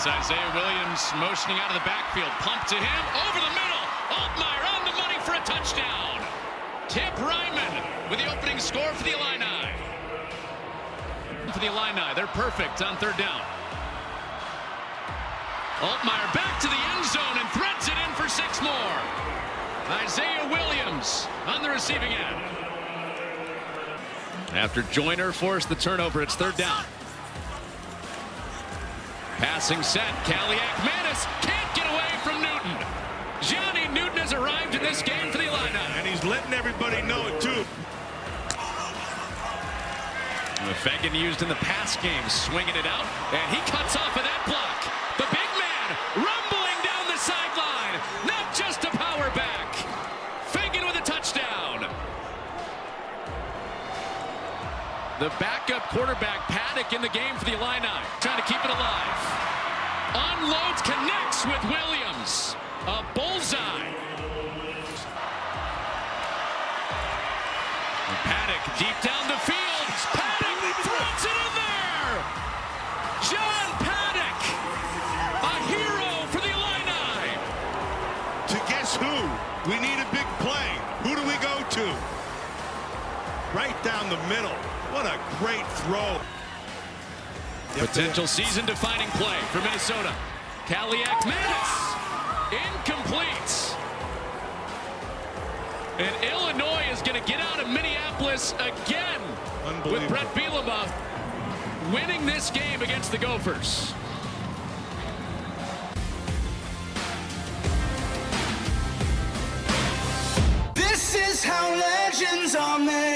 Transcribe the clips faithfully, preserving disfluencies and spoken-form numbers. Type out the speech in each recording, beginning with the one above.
It's Isaiah Williams motioning out of the backfield. Pump to him. Over the middle. Altmaier on the money for a touchdown. Tip Ryman with the opening score for the Illini. For the Illini, they're perfect on third down. Altmaier back to the end zone and threads it in for six more. Isaiah Williams on the receiving end. After Joyner forced the turnover, it's third down. Passing set, Kaliakmanis can't get away from Newton. Johnny Newton has arrived in this game for the Illini. And he's letting everybody know it, too. Feagin used in the pass game, swinging it out, and he cuts off of that block. The big man rumbling down the sideline, not just a power back. Feagin with a touchdown. The backup quarterback, Paddock, in the game for the Illini, trying to keep it alive. Unloads, connects with Williams. A bullseye. Paddock deep down the field. Paddock throws it in there. John Paddock, a hero for the Illini. To guess who? We need a big play. Who do we go to? Right down the middle. What a great throw. Potential season-defining play for Minnesota. Kaliakmanis, incomplete. And Illinois is going to get out of Minneapolis again with Brett Bielema winning this game against the Gophers. This is how legends are made.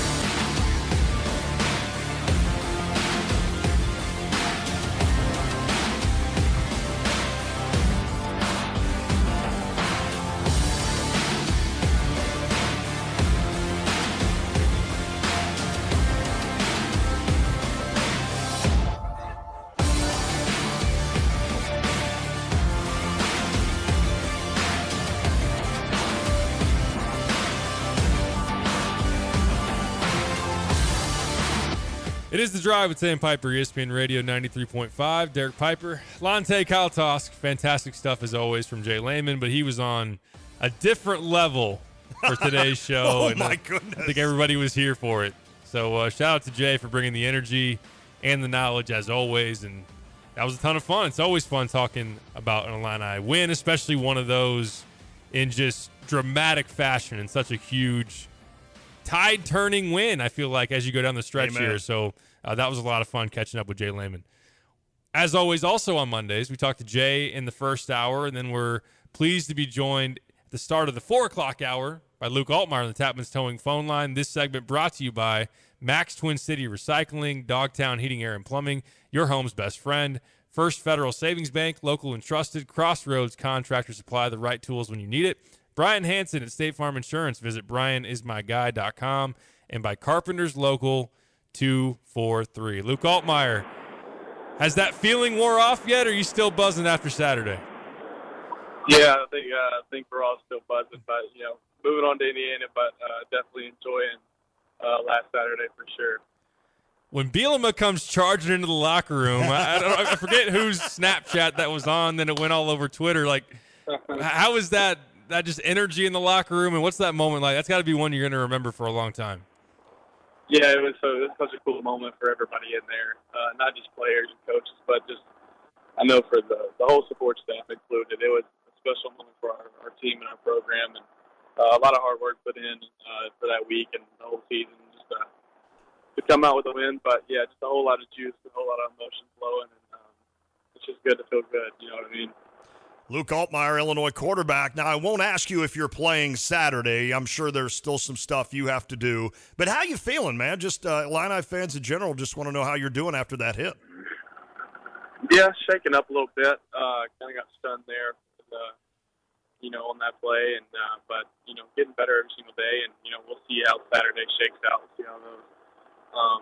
It is The Drive with Sam Piper, E S P N Radio ninety-three point five. Derek Piper, Lante Kaltosk. Fantastic stuff as always from Jay Lehman, but he was on a different level for today's show. oh, and my I, goodness. I think everybody was here for it. So uh, shout out to Jay for bringing the energy and the knowledge as always. And that was a ton of fun. It's always fun talking about an Illini win, especially one of those in just dramatic fashion and such a huge tide-turning win, I feel like, as you go down the stretch Amen. here. So uh, that was a lot of fun catching up with Jay Lehman. As always, also on Mondays, we talked to Jay in the first hour, and then we're pleased to be joined at the start of the four o'clock hour by Luke Altmaier on the Tapman's Towing phone line. This segment brought to you by Max Twin City Recycling, Dogtown Heating, Air, and Plumbing, your home's best friend. First Federal Savings Bank, local and trusted. Crossroads Contractor Supply, the right tools when you need it. Brian Hansen at State Farm Insurance. Visit brian is my guy dot com. And by Carpenters Local two four three. Luke Altmaier, has that feeling wore off yet, or are you still buzzing after Saturday? Yeah, I think, uh, I think we're all still buzzing, but, you know, moving on to Indiana, but uh, definitely enjoying uh, last Saturday for sure. When Bielema comes charging into the locker room, I, I, don't, I forget whose Snapchat that was on, then it went all over Twitter. Like, how is that? That just energy in the locker room, and what's that moment like? That's got to be one you're going to remember for a long time. Yeah, it was, so, it was such a cool moment for everybody in there, uh, not just players and coaches, but just I know for the, the whole support staff included. It was a special moment for our, our team and our program, and uh, a lot of hard work put in uh, for that week and the whole season just uh, to come out with a win. But, yeah, just a whole lot of juice, a whole lot of emotion flowing, and um, it's just good to feel good, you know what I mean? Luke Altmaier, Illinois quarterback. Now, I won't ask you if you're playing Saturday. I'm sure there's still some stuff you have to do. But how you feeling, man? Just uh, Illini fans in general just want to know how you're doing after that hit. Yeah, shaking up a little bit. Uh, kind of got stunned there, with, uh, you know, on that play. And uh, but, you know, getting better every single day. And, you know, we'll see how Saturday shakes out. We'll see how those, um,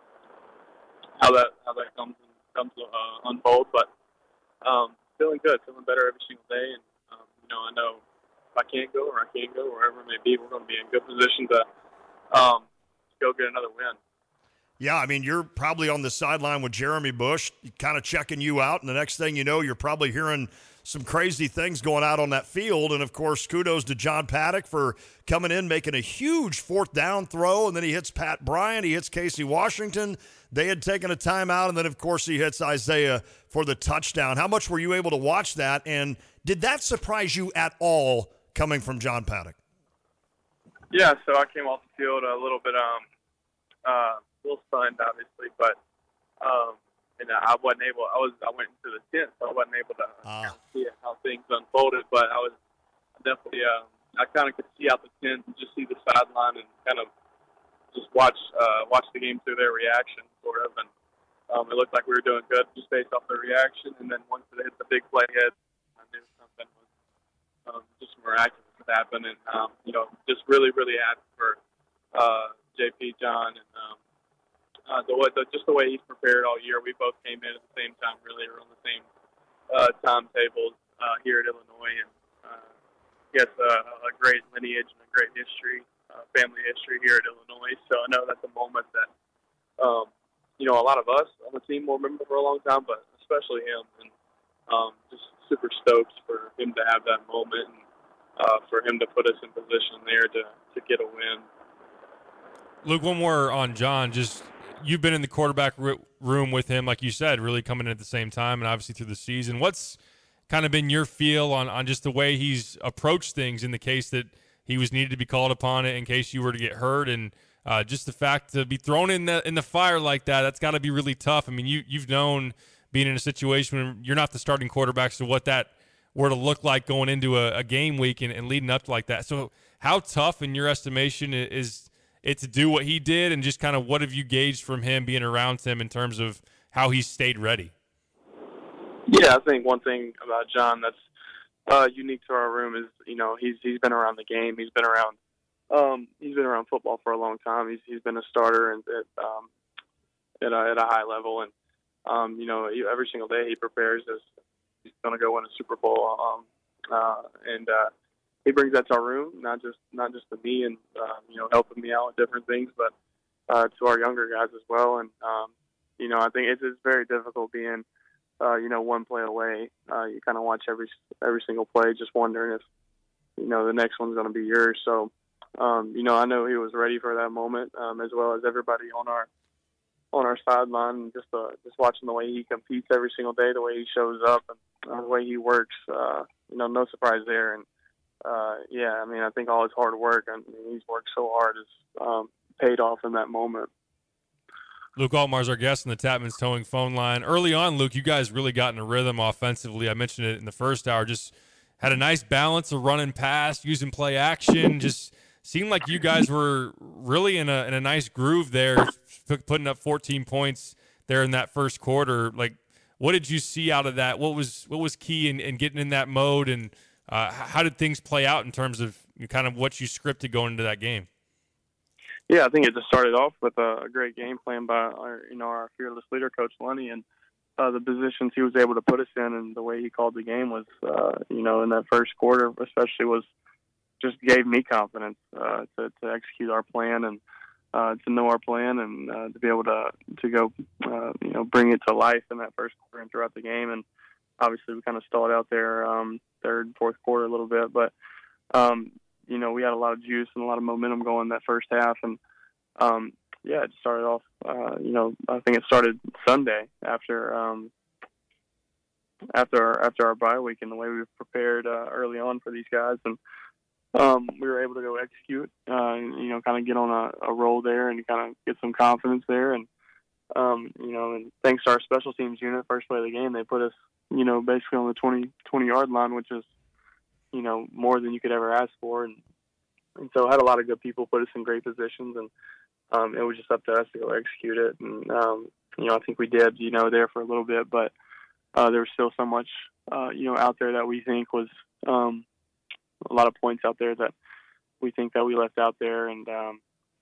how that how that comes, comes uh, unfold. But, um, feeling good, feeling better every single day, and um, you know, I know if I can't go or I can't go, wherever it may be, we're going to be in good position to um, go get another win. Yeah, I mean, you're probably on the sideline with Jeremy Bush, kind of checking you out, and the next thing you know, you're probably hearing some crazy things going out on that field. And, of course, kudos to John Paddock for coming in, making a huge fourth down throw, and then he hits Pat Bryant, he hits Casey Washington. They had taken a timeout, and then, of course, he hits Isaiah for the touchdown. How much were you able to watch that, and did that surprise you at all coming from John Paddock? Yeah, so I came off the field a little bit, um, uh, a little stunned, obviously, but um, and I wasn't able. I was I went into the tent, so I wasn't able to uh. see how things unfolded. But I was definitely, um, I kind of could see out the tent and just see the sideline and kind of just watch uh, watch the game through their reaction, sort of. And um, it looked like we were doing good just based off their reaction. And then once it hit the big play head, I knew something was um, just miraculous would happen. And um, you know, just really, really happy for uh, J P, John, and um, uh, the, the just the way he's prepared all year. We both came in at the same time, really, we're on the same uh, timetables uh, here at Illinois, and uh, he has a, a great lineage and a great history, uh, family history here at Illinois. So I know that's a moment that um, you know a lot of us on the team will remember for a long time, but especially him. And um, just super stoked for him to have that moment and uh, for him to put us in position there to to get a win. Luke, one more on John. Just you've been in the quarterback r- room with him, like you said, really coming in at the same time, and obviously through the season. What's kind of been your feel on, on just the way he's approached things in the case that he was needed to be called upon it in case you were to get hurt, and uh, just the fact to be thrown in the in the fire like that? That's got to be really tough. I mean, you you've known being in a situation where you're not the starting quarterback, so what that were to look like going into a, a game week and, and leading up to like that. So how tough, in your estimation, is it to do what he did, and just kind of what have you gauged from him being around him in terms of how he's stayed ready? Yeah, I think one thing about John that's uh, unique to our room is, you know, he's he's been around the game. He's been around um, he's been around football for a long time. He's he's been a starter and at um, at a, at a high level, and um, you know, every single day he prepares as he's going to go win a Super Bowl, um, uh, and uh, he brings that to our room, not just not just to me and uh, you know, helping me out with different things, but uh, to our younger guys as well. And um, you know, I think it's, it's very difficult being uh, you know, one play away. Uh, you kind of watch every every single play, just wondering if you know the next one's going to be yours. So um, you know, I know he was ready for that moment, um, as well as everybody on our on our sideline. Just uh, just watching the way he competes every single day, the way he shows up, and uh, the way he works. Uh, you know, no surprise there. And Uh, yeah, I mean, I think all his hard work, I mean, he's worked so hard, is um, paid off in that moment. Luke Altmaier is our guest on the Tapman's Towing phone line. Early on, Luke, you guys really got in a rhythm offensively. I mentioned it in the first hour. Just had a nice balance of running past, using play action. Just seemed like you guys were really in a in a nice groove there, putting up fourteen points there in that first quarter. Like, what did you see out of that? What was what was key in, in getting in that mode, and Uh, how did things play out in terms of kind of what you scripted going into that game? Yeah, I think it just started off with a, a great game plan by our, you know, our fearless leader, Coach Lunny, and uh, the positions he was able to put us in, and the way he called the game was, uh, you know, in that first quarter, especially, was just gave me confidence uh, to, to execute our plan and uh, to know our plan, and uh, to be able to to go, uh, you know, bring it to life in that first quarter and throughout the game. And obviously, we kind of stalled out there. Um, third, fourth quarter a little bit, but um, you know, we had a lot of juice and a lot of momentum going that first half, and um, yeah, it started off. Uh, you know, I think it started Sunday after um, after our, after our bye week, and the way we prepared uh, early on for these guys, and um, we were able to go execute. Uh, and, you know, kind of get on a, a roll there, and kind of get some confidence there, and um, you know, and thanks to our special teams unit, first play of the game, they put us, you know, basically on the twenty, twenty-yard line, which is, you know, more than you could ever ask for. And, and so I had a lot of good people put us in great positions, and um, it was just up to us to go execute it. And, um, you know, I think we did, you know, there for a little bit, but uh, there was still so much, uh, you know, out there that we think was um, a lot of points out there that we think that we left out there. And, um,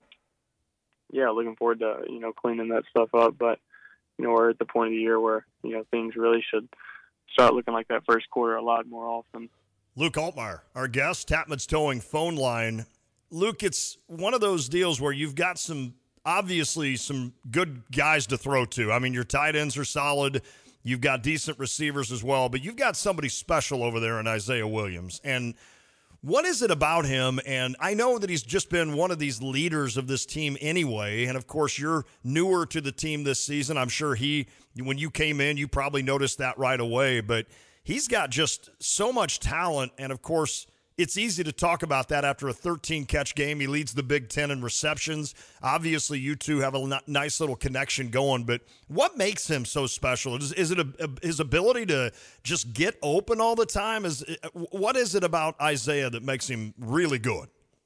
yeah, looking forward to, you know, cleaning that stuff up. But, you know, we're at the point of the year where, you know, things really should start looking like that first quarter a lot more often. Luke Altmaier, our guest, Tapman's Towing phone line. Luke, it's one of those deals where you've got some obviously some good guys to throw to. I mean, your tight ends are solid. You've got decent receivers as well, but you've got somebody special over there in Isaiah Williams. And what is it about him? And I know that he's just been one of these leaders of this team anyway. And, of course, you're newer to the team this season. I'm sure he, when you came in, you probably noticed that right away. But he's got just so much talent. And, of course, it's easy to talk about that after a thirteen-catch game. He leads the Big Ten in receptions. Obviously, you two have a nice little connection going. But what makes him so special? Is, is it a, a, his ability to just get open all the time? Is what is it about Isaiah that makes him really good?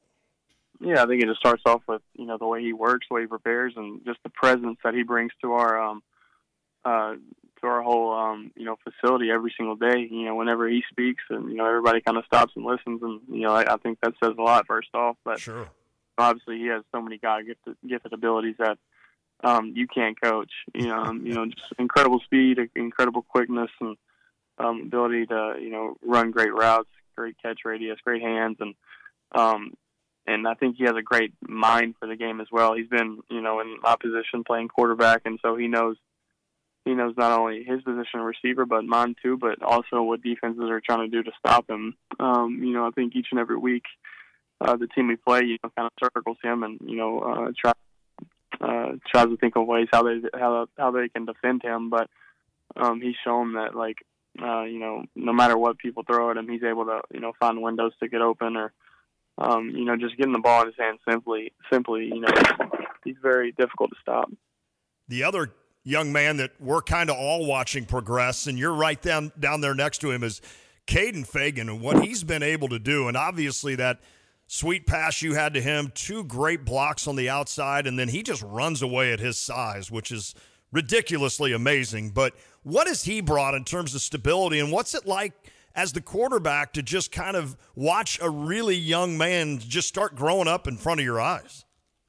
Yeah, I think it just starts off with, you know, the way he works, the way he prepares, and just the presence that he brings to our um, uh, to our whole, um, you know, facility every single day. You know, whenever he speaks, and you know, everybody kind of stops and listens, and you know, I, I think that says a lot. First off, but sure, obviously, he has so many God gifted, gifted abilities that um, you can't coach. You know, um, you know, just incredible speed, incredible quickness, and um, ability to, you know, run great routes, great catch radius, great hands, and um, and I think he has a great mind for the game as well. He's been, you know, in my position playing quarterback, and so he knows. He knows not only his position receiver, but mine too, but also what defenses are trying to do to stop him. Um, you know, I think each and every week, uh, the team we play, you know, kind of circles him and, you know, uh, try, uh, tries to think of ways how they, how, how they can defend him. But, um, he's shown that, like, uh, you know, no matter what people throw at him, he's able to, you know, find windows to get open or, um, you know, just getting the ball in his hand simply, simply, you know, he's very difficult to stop. The other young man that we're kind of all watching progress, and you're right down down there next to him, is Caden Fagan and what he's been able to do. And obviously that sweet pass you had to him, two great blocks on the outside, and then he just runs away at his size, which is ridiculously amazing. But what has he brought in terms of stability, and what's it like as the quarterback to just kind of watch a really young man just start growing up in front of your eyes?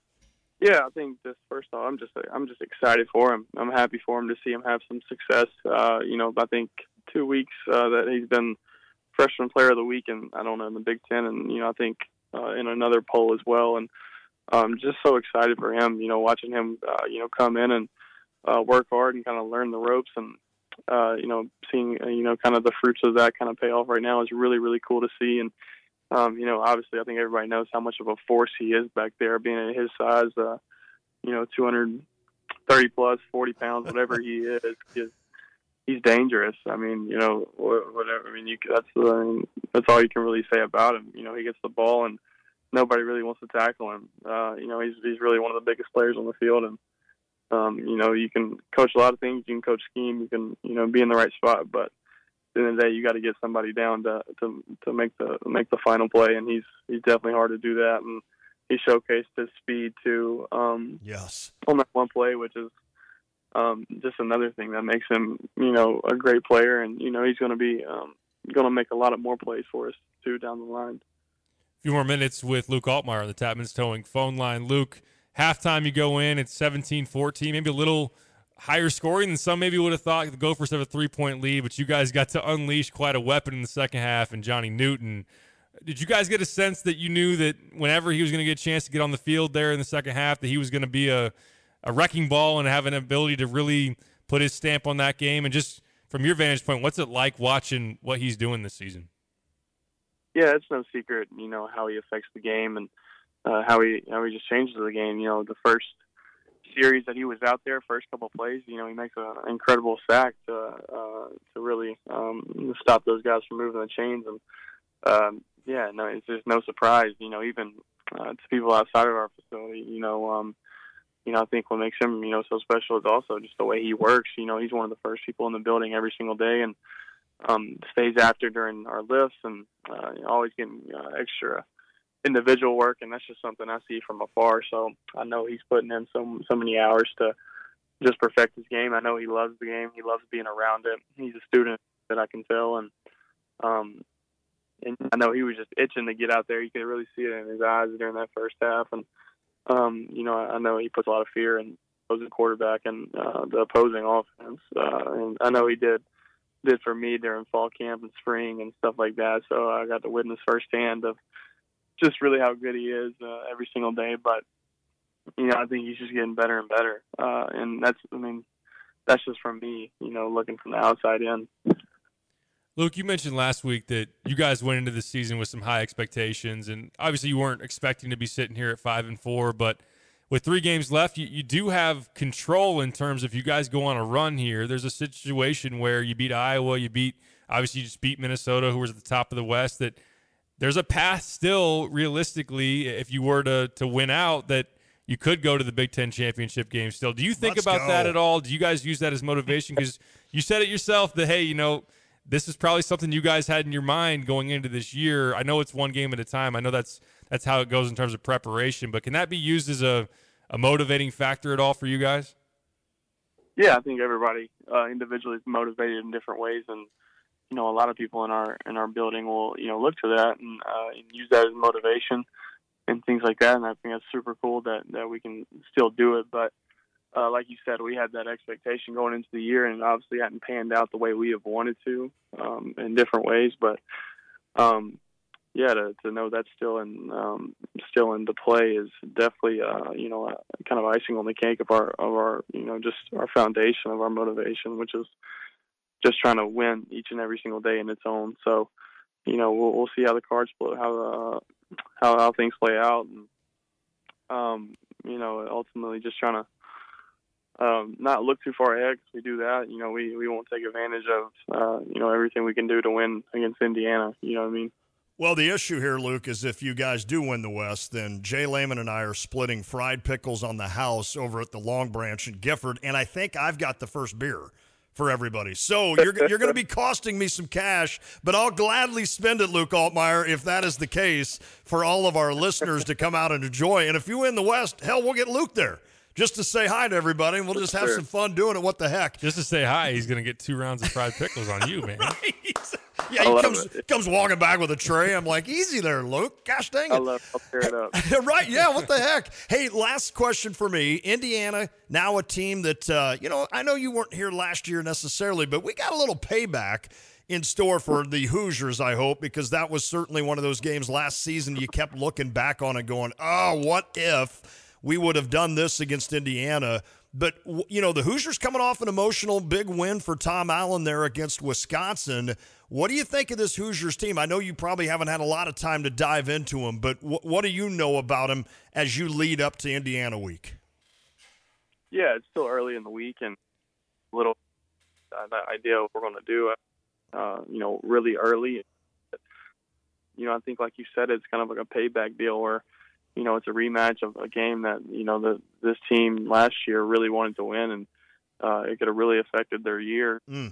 Yeah, I think just first off, I'm just I'm just excited for him. I'm happy for him to see him have some success. Uh, you know, I think two weeks uh, that he's been freshman player of the week, and I don't know in the Big Ten, and you know I think uh, in another poll as well. And I'm just so excited for him. You know, watching him, uh, you know, come in and uh, work hard and kind of learn the ropes, and uh, you know, seeing uh, you know kind of the fruits of that kind of pay off right now is really really cool to see. And Um, you know, obviously, I think everybody knows how much of a force he is back there, being at his size. Uh, you know, two hundred thirty plus, forty pounds, whatever he is, he's, he's dangerous. I mean, you know, whatever. I mean, you, that's I mean, that's all you can really say about him. You know, he gets the ball, and nobody really wants to tackle him. Uh, you know, he's he's really one of the biggest players on the field, and um, you know, you can coach a lot of things. You can coach scheme. You can, you know, be in the right spot, but the end of the day, you got to get somebody down to, to to make the make the final play, and he's he's definitely hard to do that. And he showcased his speed too. Um, yes, on that one play, which is um, just another thing that makes him, you know, a great player. And you know, he's going to be um, going to make a lot of more plays for us too down the line. A few more minutes with Luke Altmyer on the Tapman's Towing phone line. Luke, halftime you go in, it's seventeen fourteen, maybe a little higher scoring than some maybe would have thought. The Gophers have a three-point lead, but you guys got to unleash quite a weapon in the second half, and Johnny Newton. Did you guys get a sense that you knew that whenever he was going to get a chance to get on the field there in the second half, that he was going to be a, a wrecking ball and have an ability to really put his stamp on that game? And just from your vantage point, what's it like watching what he's doing this season? Yeah, it's no secret, you know, how he affects the game and uh, how he how he just changes the game. You know, the first series that he was out there, first couple of plays, you know, he makes an incredible sack to uh, to really um, stop those guys from moving the chains. And um, yeah, no, it's just no surprise. You know, even uh, to people outside of our facility, you know, um, you know, I think what makes him, you know, so special is also just the way he works. You know, he's one of the first people in the building every single day, and um, stays after during our lifts, and uh, you know, always getting uh, extra individual work, and that's just something I see from afar. So I know he's putting in so so many hours to just perfect his game. I know he loves the game. He loves being around it. He's a student that I can tell, and um, and I know he was just itching to get out there. You could really see it in his eyes during that first half, and um, you know, I know he puts a lot of fear in opposing quarterback and uh, the opposing offense, uh, and I know he did did for me during fall camp and spring and stuff like that. So I got to witness firsthand of just really how good he is uh, every single day. But you know, I think he's just getting better and better. Uh, and that's, I mean, that's just from me, you know, looking from the outside in. Luke, you mentioned last week that you guys went into the season with some high expectations, and obviously you weren't expecting to be sitting here at five and four. But with three games left, you, you do have control in terms of you guys go on a run here. There's a situation where you beat Iowa, you beat obviously you just beat Minnesota, who was at the top of the West. That there's a path still, realistically, if you were to to win out, that you could go to the Big Ten championship game still. Do you think Let's about go. that at all? Do you guys use that as motivation? Because you said it yourself that, hey, you know, this is probably something you guys had in your mind going into this year. I know it's one game at a time. I know that's that's how it goes in terms of preparation. But can that be used as a, a motivating factor at all for you guys? Yeah, I think everybody uh, individually is motivated in different ways, and you know, a lot of people in our in our building will you know look to that and, uh, and use that as motivation and things like that. And I think that's super cool that that we can still do it. But Uh, like you said, we had that expectation going into the year, and obviously hadn't panned out the way we have wanted to um, in different ways. But um, yeah, to, to know that's still in um, still into play is definitely uh, you know uh, kind of icing on the cake of our of our you know just our foundation of our motivation, which is just trying to win each and every single day in its own. So you know we'll we'll see how the cards play, how uh, how how things play out, and um, you know ultimately just trying to. Um, not look too far ahead because we do that. You know, we, we won't take advantage of, uh, you know, everything we can do to win against Indiana. You know what I mean? Well, the issue here, Luke, is if you guys do win the West, then Jay Lehman and I are splitting fried pickles on the house over at the Long Branch in Gifford, and I think I've got the first beer for everybody. So you're you're going to be costing me some cash, but I'll gladly spend it, Luke Altmyer, if that is the case, for all of our listeners to come out and enjoy. And if you win the West, hell, we'll get Luke there. Just to say hi to everybody, and we'll just have sure. some fun doing it. What the heck? Just to say hi, he's going to get two rounds of fried pickles on you, man. Right? Yeah, I he love comes it. comes walking back with a tray. I'm like, easy there, Luke. Gosh dang it. I love I'll tear it up. Right, yeah, what the heck? Hey, last question for me. Indiana, now a team that, uh, you know, I know you weren't here last year necessarily, but we got a little payback in store for the Hoosiers, I hope, because that was certainly one of those games last season you kept looking back on and going, oh, what if we would have done this against Indiana? But, you know, the Hoosiers coming off an emotional big win for Tom Allen there against Wisconsin. What do you think of this Hoosiers team? I know you probably haven't had a lot of time to dive into them, but w- what do you know about them as you lead up to Indiana week? Yeah, it's still early in the week, and a little uh, that idea of what we're going to do, uh, you know, really early. You know, I think, like you said, it's kind of like a payback deal where, you know, it's a rematch of a game that, you know, the, this team last year really wanted to win, and uh, it could have really affected their year. Mm.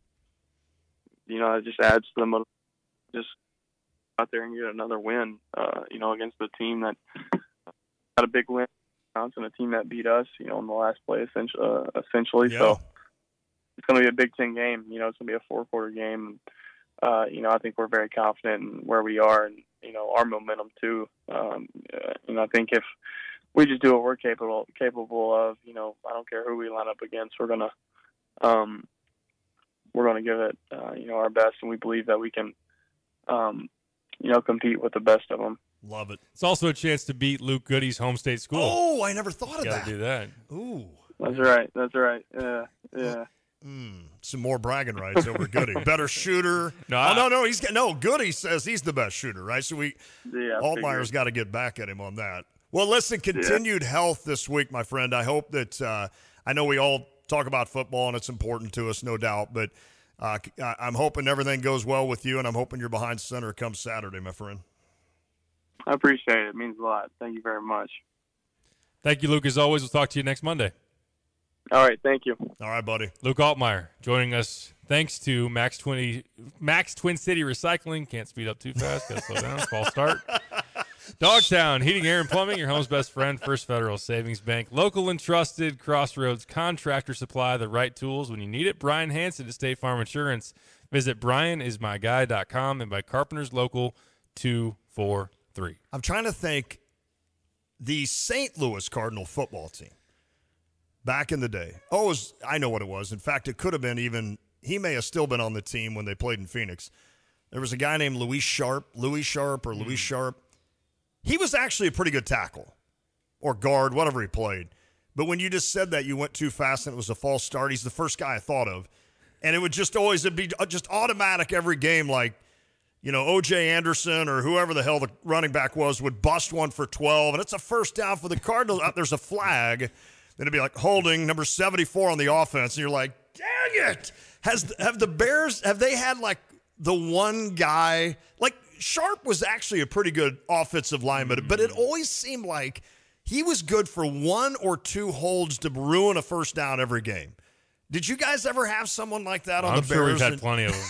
You know, it just adds to them just out there and get another win, uh, you know, against the team that had a big win, and a team that beat us, you know, in the last play, essentially. Uh, essentially. Yeah. So it's going to be a Big Ten game. You know, it's going to be a four-quarter game. Uh, you know, I think we're very confident in where we are and, you know, our momentum too. Um, uh, and I think if we just do what we're capable capable of, you know, I don't care who we line up against, we're gonna um, we're gonna give it, uh, you know, our best, and we believe that we can, um, you know, compete with the best of them. Love it. It's also a chance to beat Luke Goody's home state school. Oh, I never thought of Got that. to do that. Ooh. That's right. That's right. Yeah. Yeah. Mm, some more bragging rights over Goody. Better shooter. No, oh, I- no, no. He's got, no, Goody says he's the best shooter, right? So we, Yeah. I Altmaier's figured. got to get back at him on that. Well, listen, continued health this week, my friend. I hope that uh, I know we all talk about football and it's important to us, no doubt. But uh, I- I'm hoping everything goes well with you, and I'm hoping you're behind center come Saturday, my friend. I appreciate it. It means a lot. Thank you very much. Thank you, Luke. As always, we'll talk to you next Monday. All right. Thank you. All right, buddy. Luke Altmaier joining us thanks to Max twenty Max Twin City Recycling. Can't speed up too fast. Got to slow down. False start. Dogtown Heating, Air, and Plumbing, your home's best friend. First Federal Savings Bank. Local and trusted. Crossroads Contractor Supply. The right tools when you need it. Brian Hansen at State Farm Insurance. Visit brian is my guy dot com and by Carpenters Local two four three. I'm trying to think the Saint Louis Cardinal football team back in the day. Oh, it was, I know what it was. In fact, it could have been even – he may have still been on the team when they played in Phoenix. There was a guy named Louis Sharp, Louis Sharp or Louis Sharp. He was actually a pretty good tackle. or guard, whatever he played. But when you just said that, you went too fast and it was a false start. He's the first guy I thought of. And it would just always it'd be just automatic every game, like, you know, O J Anderson or whoever the hell the running back was would bust one for twelve, and it's a first down for the Cardinals. There's a flag. Then it'd be like holding number seventy-four on the offense, and you're like, dang it. Has have the Bears, have they had like the one guy, like Sharp was actually a pretty good offensive lineman, but it always seemed like he was good for one or two holds to ruin a first down every game. Did you guys ever have someone like that on I'm the sure Bears? We've had plenty of them.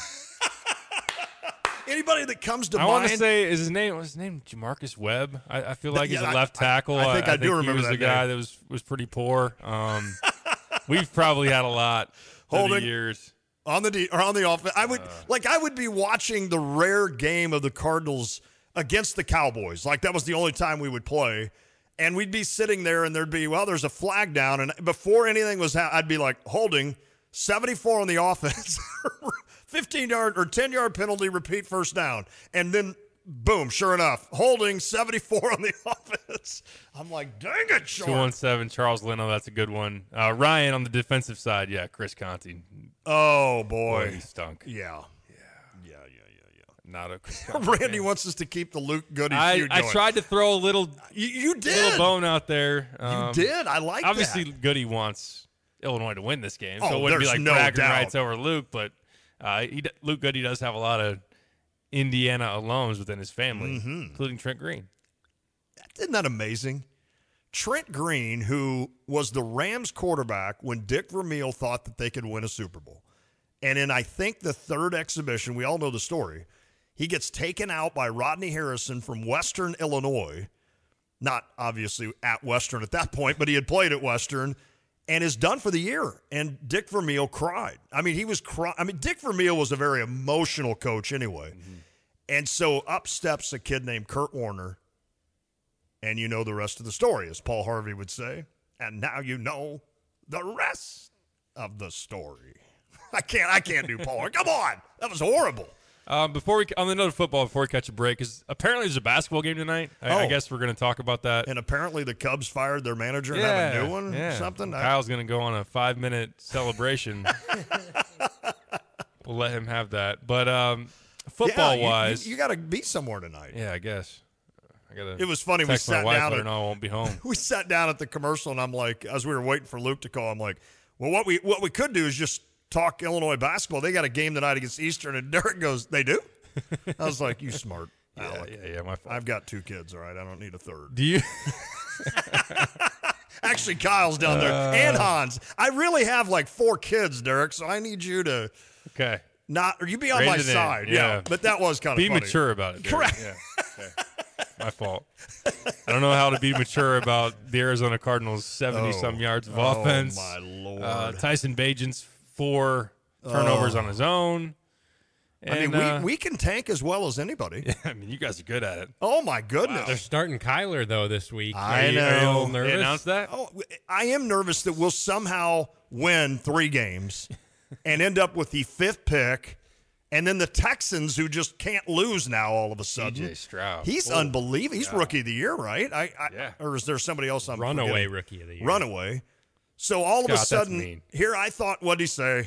Anybody that comes to I mind? want to say, is his name, was his name Jamarcus Webb? I, I feel like Yeah, he's a I- left tackle. I think I do he remember was that the guy name. that was, was pretty poor. Um, we've probably had a lot over Holding. the years. On the D, or on the offense, I would Uh. like I would be watching the rare game of the Cardinals against the Cowboys. Like that was the only time we would play, and we'd be sitting there, and there'd be well, there's a flag down, and before anything was, ha- I'd be like holding seventy-four on the offense, fifteen yard or ten yard penalty, repeat first down, and then boom, sure enough, holding seventy-four on the offense. I'm like, dang it, two Sharp. one seven, Charles Leno, that's a good one. Uh, Ryan on the defensive side, yeah, Chris Conti. Oh Boy, boy, he stunk. yeah, yeah, yeah, yeah, yeah. Not a Chris Conti Randy fan. wants us to keep the Luke Goody I, feud I going. tried to throw a little, You, you did. little bone out there. Um, you did. I like Obviously, that. Goody wants Illinois to win this game, so Oh, it wouldn't be there's like no bragging doubt. rights over Luke. But uh, he, d- Luke Goody does have a lot of Indiana alums within his family, Mm-hmm. including Trent Green. Isn't that amazing? Trent Green, who was the Rams quarterback when Dick Vermeil thought that they could win a Super Bowl. And in, I think, the third exhibition, we all know the story, he gets taken out by Rodney Harrison from Western Illinois. Not obviously at Western at that point, but he had played at Western and is done for the year. And Dick Vermeil cried. I mean, he was crying. I mean, Dick Vermeil was a very emotional coach anyway. Mm-hmm. And so up steps a kid named Kurt Warner. And you know the rest of the story, as Paul Harvey would say. And now you know the rest of the story. I can't I can't do Paul. Come on. That was horrible. Um, before we on the note of football, before we catch a break, because apparently there's a basketball game tonight. I, I Oh. guess we're going to talk about that. And apparently the Cubs fired their manager and yeah, have a new one yeah. or something. I- Kyle's going to go on a five minute celebration. We'll let him have that. But um, football yeah, you- wise, You, you got to be somewhere tonight. yeah, I guess I got to. It was funny. We Text my sat wife, down let her at- know I won't be home. We sat down at the commercial, and I'm like, as we were waiting for Luke to call, I'm like, well, what we what we could do is just talk Illinois basketball. They got a game tonight against Eastern, and Derek goes, they do? I was like, you smart, Yeah, Alec. yeah, yeah. My fault. I've got two kids, all right? I don't need a third. Do you? Actually, Kyle's down there, Uh. and Hans. I really have like four kids, Derek, so I need you to Okay. not, or you be on Rein my it in, side. yeah. But that was kind of Be funny. mature about it. Derek. Correct. Yeah. Okay. My fault. I don't know how to be mature about the Arizona Cardinals' seventy-some Oh. yards of Oh, offense. my Lord. Uh, Tyson Bagent's four turnovers Oh. on his own. I mean, And, uh, we, we can tank as well as anybody. I mean, you guys are good at it. Oh, my goodness. They're starting Kyler, though, this week. I are you, Are you a know. little They nervous? announced that? Oh, I am nervous that we'll somehow win three games and end up with the fifth pick, and then the Texans, who just can't lose now all of a sudden. C J Stroud. He's Oh, unbelievable. He's rookie of the year, right? I, I Yeah. Or is there somebody else I'm Runaway forgetting? rookie of the year. Runaway. So all of a Scott, that's sudden, mean. here I thought, what'd he say?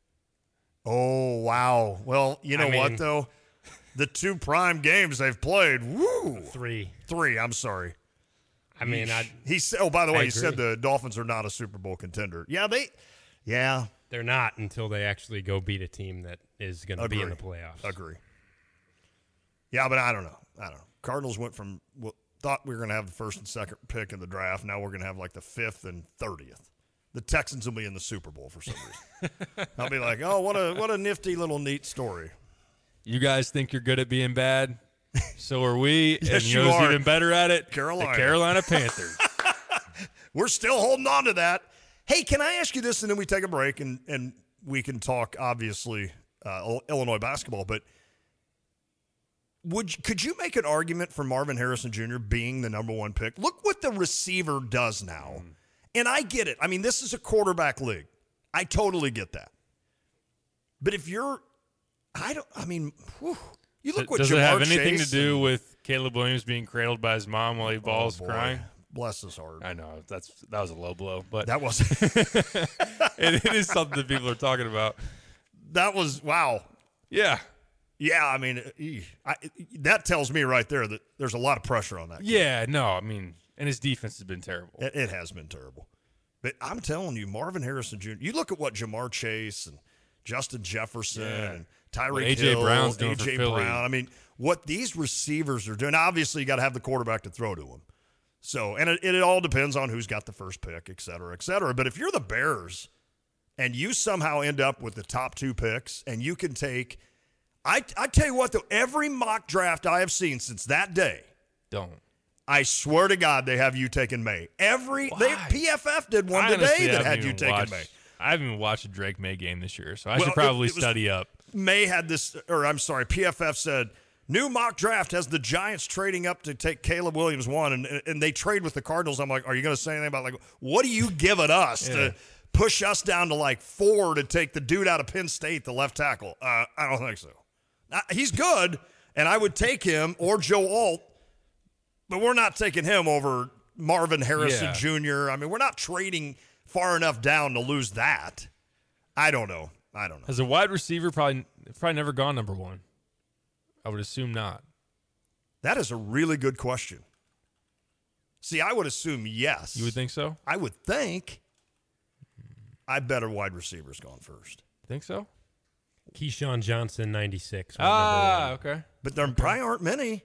Oh, wow. Well, you know I what, mean- though? The two prime games they've played, woo. Three. Three, I'm sorry. I mean, I, He said, oh, by the I way, he said agree. the Dolphins are not a Super Bowl contender. Yeah, they, yeah, they're not until they actually go beat a team that is going to be in the Agree. playoffs. agree. Yeah, but I don't know. I don't know. Cardinals went from, well, thought we were going to have the first and second pick in the draft. Now we're going to have like the fifth and thirtieth. The Texans will be in the Super Bowl for some reason. I'll be like, oh, what a what a nifty little neat story. You guys think you're good at being bad? So are we. Yes, and you know you who's are. even better at it? Carolina. The Carolina Panthers. We're still holding on to that. Hey, can I ask you this, and then we take a break, and, and we can talk, obviously, uh, Illinois basketball, but would could you make an argument for Marvin Harrison Junior being the number one pick? Look what the receiver does now. Mm. And I get it. I mean, this is a quarterback league. I totally get that. But if you're – I don't – I mean, whew, you look what Does Jamar it have anything Chase to do and- with Caleb Williams being cradled by his mom while he balls Oh, boy. crying? Bless his heart. I know that's that was a low blow, but That was it, it is something that people are talking about. that was wow. Yeah, Yeah, I mean, eh, I, that tells me right there that there's a lot of pressure on that. yeah. No, I mean, and his defense has been terrible. It, it has been terrible. But I'm telling you, Marvin Harrison Junior, you look at what Jamar Chase and Justin Jefferson Yeah. and Tyreek A J Hill, Brown's doing for A J Philly. Brown. I mean, what these receivers are doing. Obviously, you got to have the quarterback to throw to them. So, and it, it all depends on who's got the first pick, et cetera, et cetera. But if you're the Bears and you somehow end up with the top two picks and you can take – I I tell you what, though, every mock draft I have seen since that day, Don't. I swear to God, they have you taking May. Every they, Why? P F F did one I today honestly that haven't had you even taking watched- May. I haven't even watched a Drake May game this year, so I Well, should probably it- it was- study up. May had this, or I'm sorry, P F F said new mock draft has the Giants trading up to take Caleb Williams one, and and they trade with the Cardinals. I'm like, are you going to say anything about like what are you giving us Yeah. to push us down to like four to take the dude out of Penn State, the left tackle? Uh, I don't think so. Now, he's good, and I would take him or Joe Alt, but we're not taking him over Marvin Harrison Yeah. Junior I mean, we're not trading far enough down to lose that. I don't know. I don't know. Has a wide receiver probably probably never gone number one? I would assume not. That is a really good question. See, I would assume yes. You would think so? I would think. I bet a wide receiver's gone first. Think so? Keyshawn Johnson, ninety-six. Ah, okay. But there probably aren't many.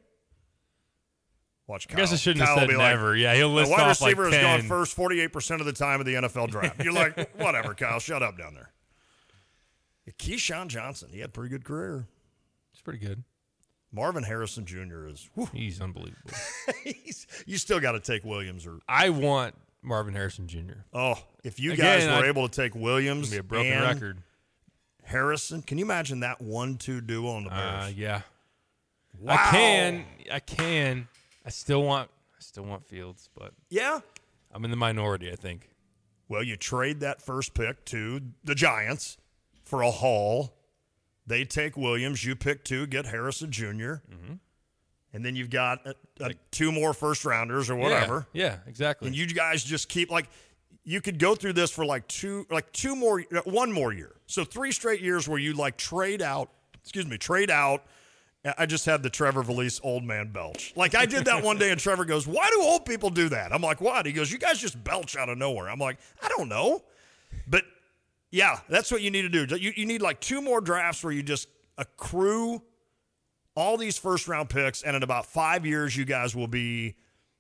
Watch Kyle. I guess I shouldn't Kyle have will said be like, never. Yeah, he'll a list wide off like receiver ten. has gone first forty-eight percent of the time of the N F L draft. You're like, whatever, Kyle. Shut up down there. Keyshawn Johnson, he had a pretty good career. It's pretty good. Marvin Harrison Junior is, whew, He's unbelievable. he's, you still got to take Williams or I want Marvin Harrison Junior oh, if you Again, guys were I- able to take Williams It'll be a broken and record. Harrison, can you imagine that one-two duo on the Bears? Uh, yeah. Wow. I can. I can. I still want. I still want Fields, but Yeah. I'm in the minority. I think. Well, you trade that first pick to the Giants for a haul. They take Williams. You pick two, get Harrison Junior Mm-hmm. And then you've got a, a, two more first rounders or whatever. Yeah, yeah, exactly. And you guys just keep like you could go through this for like two, like two more, one more year. So three straight years where you like trade out. Excuse me, trade out. I just had the Trevor Valise old man belch. Like I did that one day, and Trevor goes, "Why do old people do that?" I'm like, "What?" He goes, "You guys just belch out of nowhere." I'm like, "I don't know," but yeah, that's what you need to do. You you need like two more drafts where you just accrue all these first round picks, and in about five years, you guys will be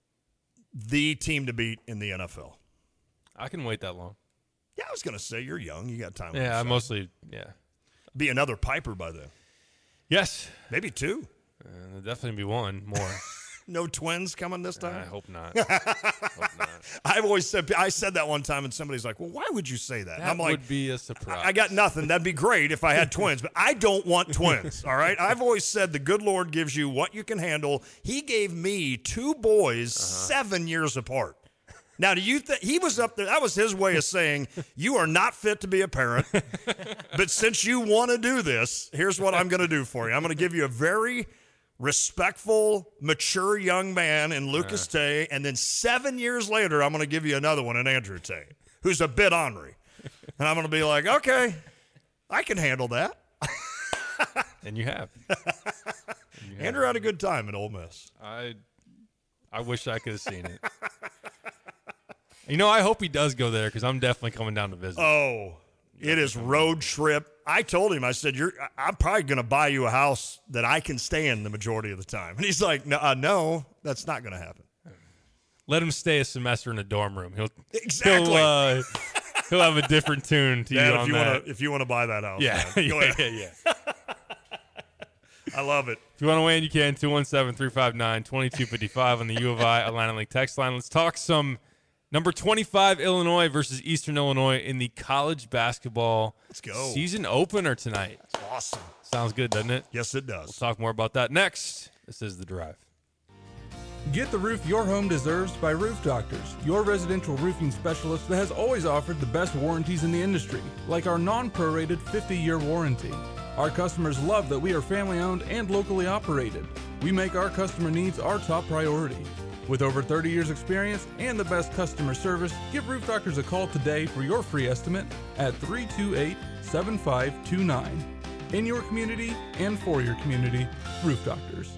the team to beat in the N F L. I can wait that long. Yeah, I was gonna say you're young. You got time. on your Yeah, I side. mostly. Yeah. Be another Piper by then. Yes. Maybe two. Uh, there'll definitely be one more. No twins coming this time. I hope not. hope not. I've always said I said that one time, and somebody's like, "Well, why would you say that?" And That I'm like, would be a surprise. "I got nothing. That'd be great if I had twins, but I don't want twins. All right. I've always said the good Lord gives you what you can handle. He gave me two boys seven years apart. Now, do you think he was up there? That was his way of saying you are not fit to be a parent. But since you want to do this, here's what I'm going to do for you. I'm going to give you a very respectful, mature young man in Lucas Tay, and then seven years later, I'm going to give you another one in Andrew Tay, who's a bit ornery. And I'm going to be like, okay, I can handle that. And you have. And you have. Andrew had a good time at Ole Miss. I, I wish I could have seen it. You know, I hope he does go there because I'm definitely coming down to visit. Oh, it is road trip. I told him, I said, "You're. I'm probably going to buy you a house that I can stay in the majority of the time." And he's like, "No, uh, no, that's not going to happen." Let him stay a semester in a dorm room. He'll Exactly. He'll, uh, he'll have a different tune to Dad, you if on you that. want to, if you want to buy that house, yeah, man, go yeah, ahead. yeah, yeah. I love it. If you want to weigh in, you can. two one seven, three five nine, two two five five on the U of I Atlanta Link text line. Let's talk some number twenty-five Illinois versus Eastern Illinois in the college basketball Let's go. season opener tonight. That's awesome. Sounds good, doesn't it? Yes, it does. We'll talk more about that next. This is The Drive. Get the roof your home deserves by Roof Doctors, your residential roofing specialist that has always offered the best warranties in the industry, like our non-prorated fifty-year warranty. Our customers love that we are family-owned and locally operated. We make our customer needs our top priority. With over thirty years experience and the best customer service, give Roof Doctors a call today for your free estimate at three two eight, seven five two nine. In your community and for your community, Roof Doctors.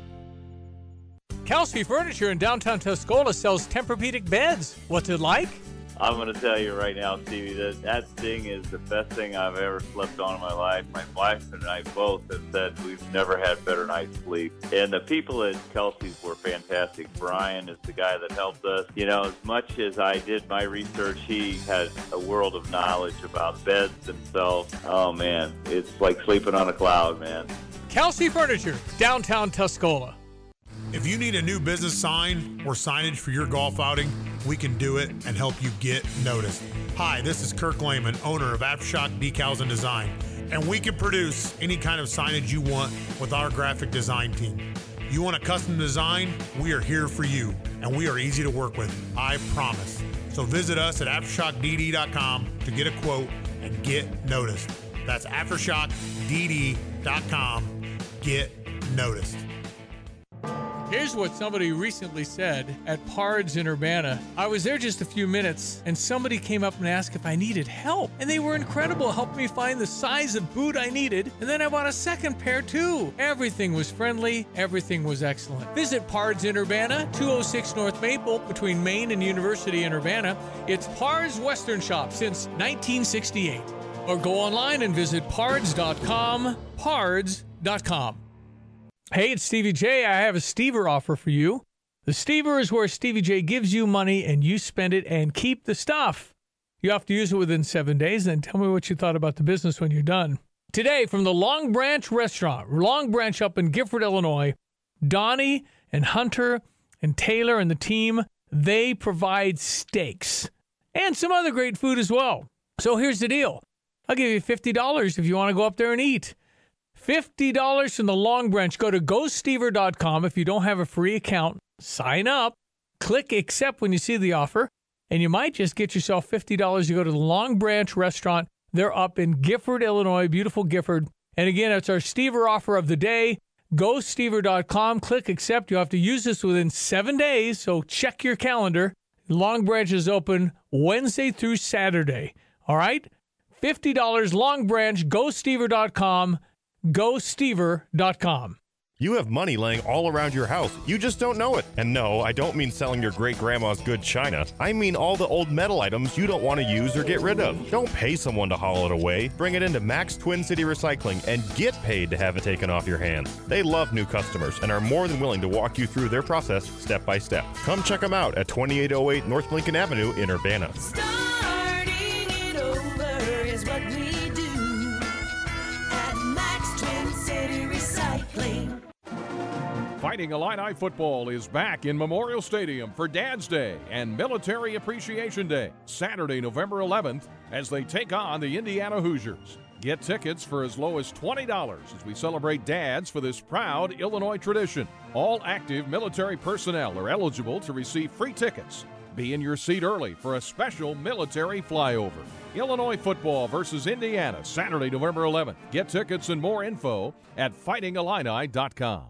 Kelsey Furniture in downtown Tuscola sells Tempur-Pedic beds. What's it like? I'm going to tell you right now, Stevie, that that thing is the best thing I've ever slept on in my life. My wife and I both have said we've never had better night's sleep. And the people at Kelsey's were fantastic. Brian is the guy that helped us. You know, as much as I did my research, he has a world of knowledge about beds themselves. Oh, man, it's like sleeping on a cloud, man. Kelsey Furniture, downtown Tuscola. If you need a new business sign or signage for your golf outing, we can do it and help you get noticed. Hi, this is Kirk Lehman, owner of Aftershock Decals and Design, and we can produce any kind of signage you want with our graphic design team. You want a custom design? We are here for you, and we are easy to work with, I promise. So visit us at aftershock d d dot com to get a quote and get noticed. That's aftershock d d dot com. Get noticed. Here's what somebody recently said at Pards in Urbana. I was there just a few minutes, and somebody came up and asked if I needed help. And they were incredible, helped me find the size of boot I needed, and then I bought a second pair too. Everything was friendly, everything was excellent. Visit Pards in Urbana, two oh six North Maple, between Main and University in Urbana. It's Pards Western Shop since nineteen sixty-eight. Or go online and visit pards dot com, pards dot com. Hey, it's Stevie J. I have a Stever offer for you. The Stever is where Stevie J gives you money and you spend it and keep the stuff. You have to use it within seven days, and tell me what you thought about the business when you're done. Today, from the Long Branch Restaurant, Long Branch up in Gifford, Illinois, Donnie and Hunter and Taylor and the team, they provide steaks and some other great food as well. So here's the deal. I'll give you fifty dollars if you want to go up there and eat. fifty dollars from the Long Branch. Go to go stever dot com. If you don't have a free account, sign up. Click accept when you see the offer, and you might just get yourself fifty dollars to go to the Long Branch Restaurant. They're up in Gifford, Illinois, beautiful Gifford. And again, it's our Stever offer of the day. go stever dot com. Click accept. You have to use this within seven days, so check your calendar. Long Branch is open Wednesday through Saturday. All right? fifty dollars Long Branch. go stever dot com. go stever dot com. You have money laying all around your house. You just don't know it. And no, I don't mean selling your great-grandma's good china. I mean all the old metal items you don't want to use or get rid of. Don't pay someone to haul it away. Bring it into Max Twin City Recycling and get paid to have it taken off your hands. They love new customers and are more than willing to walk you through their process step by step. Come check them out at twenty-eight oh eight North Lincoln Avenue in Urbana. Starting it over is what we do at Max Twin City Recycling. Fighting Illini football is back in Memorial Stadium for Dad's Day and Military Appreciation Day, Saturday, November eleventh, as they take on the Indiana Hoosiers. Get tickets for as low as twenty dollars as we celebrate dads for this proud Illinois tradition. All active military personnel are eligible to receive free tickets. Be in your seat early for a special military flyover. Illinois football versus Indiana, Saturday, November eleventh. Get tickets and more info at fighting illini dot com.